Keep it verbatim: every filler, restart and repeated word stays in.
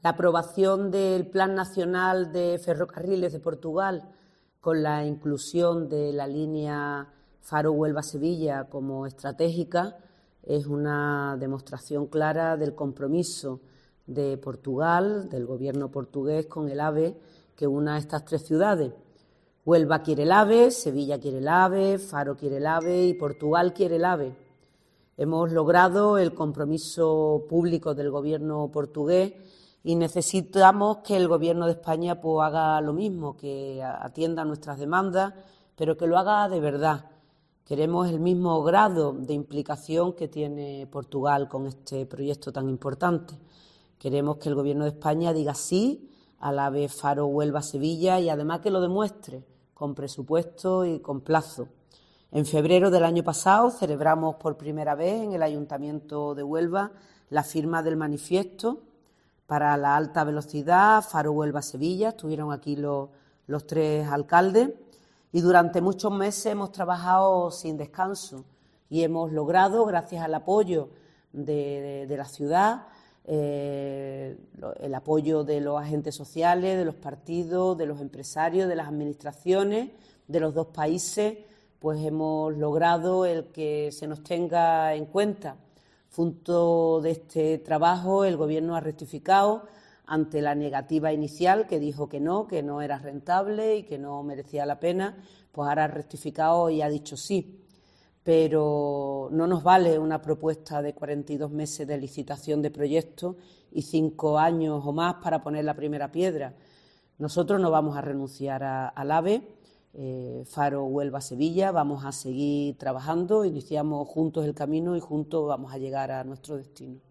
La aprobación del Plan Nacional de Ferrocarriles de Portugal, con la inclusión de la línea Faro-Huelva-Sevilla como estratégica, es una demostración clara del compromiso de Portugal, del Gobierno portugués, con el AVE que una estas tres ciudades. Huelva quiere el AVE, Sevilla quiere el AVE, Faro quiere el AVE y Portugal quiere el AVE. Hemos logrado el compromiso público del Gobierno portugués y necesitamos que el Gobierno de España pues, haga lo mismo, que atienda nuestras demandas, pero que lo haga de verdad. Queremos el mismo grado de implicación que tiene Portugal con este proyecto tan importante. Queremos que el Gobierno de España diga sí al AVE Faro-Huelva-Sevilla y además que lo demuestre con presupuesto y con plazo. En febrero del año pasado celebramos por primera vez en el Ayuntamiento de Huelva la firma del manifiesto para la alta velocidad Faro-Huelva-Sevilla. Estuvieron aquí los, los tres alcaldes y durante muchos meses hemos trabajado sin descanso y hemos logrado, gracias al apoyo de, de, de la ciudad, eh, el apoyo de los agentes sociales, de los partidos, de los empresarios, de las administraciones de los dos países, pues hemos logrado el que se nos tenga en cuenta. Fruto de este trabajo, el Gobierno ha rectificado ante la negativa inicial, que dijo que no, que no era rentable y que no merecía la pena, pues ahora ha rectificado y ha dicho sí. Pero no nos vale una propuesta de cuarenta y dos meses de licitación de proyectos y cinco años o más para poner la primera piedra. Nosotros no vamos a renunciar a, al AVE, Eh, Faro-Huelva-Sevilla, vamos a seguir trabajando, iniciamos juntos el camino y juntos vamos a llegar a nuestro destino.